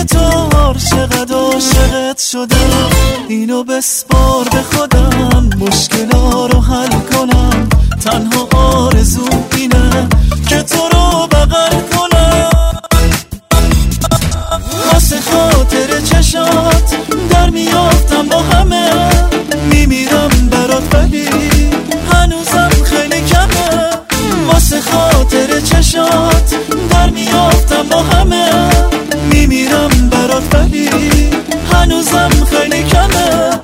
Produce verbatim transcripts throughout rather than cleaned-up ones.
چطور چقدر عاشقت شدم. اینو بسپار به خودم، مشکلا رو حل کنم. تنها آرزو اینه که تو رو بغل کنم. واسه خاطر چشات در میافتم با همه، میمیرم برات ولی هنوزم خیلی کمه. واسه خاطر چشات در میافتم با همه، میمیرم برات ولی هنوزم خیلی کمه.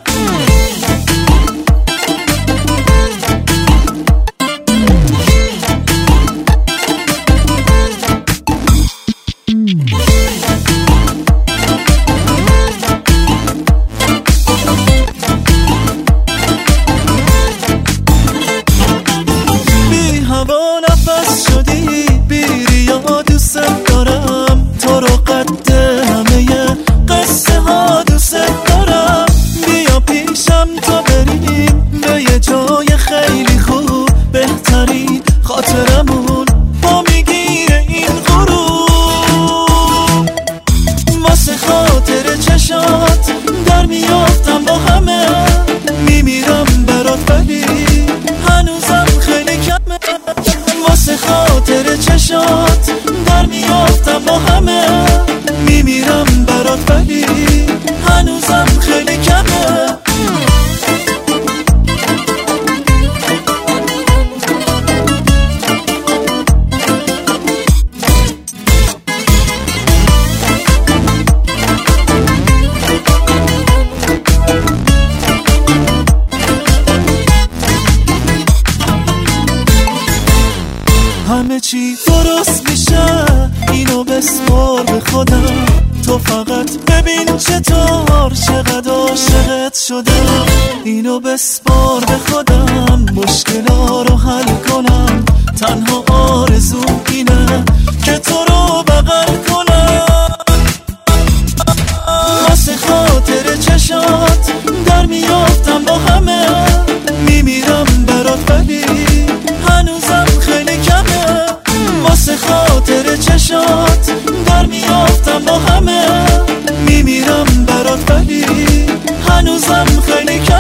بی هوا نفس شدی، بی ریا دوست دارم. تو رو قد همه قصه ها دوست دارم. بیا پیشم تا بریم به یه جای خیلی خوب، بهترین خاطرمون با میگیره این غروب. واسه خاطر چشات در میافتم با همه، میمیرم برات ولی هنوزم خیلی کمه. واسه خاطر چشات در میافتم با همه، میمیرم برات ولی هنوزم خیلی کمه. همه چی درست میشه، اینو بسپار به خودم. تو فقط ببین چطور چقدر عاشقت شدم. اینو بسپار به خودم، مشکلا رو حل کنم. تنها آرزو اینه که تو رو بغل کنم. واسه خاطر چشات در میافتم با همه، میمیرم برات ولی هنوزم خیلی کمه. واسه خاطر چشات در میافتم با همه، میمیرم برات ولی هنوزم خیلی کمه.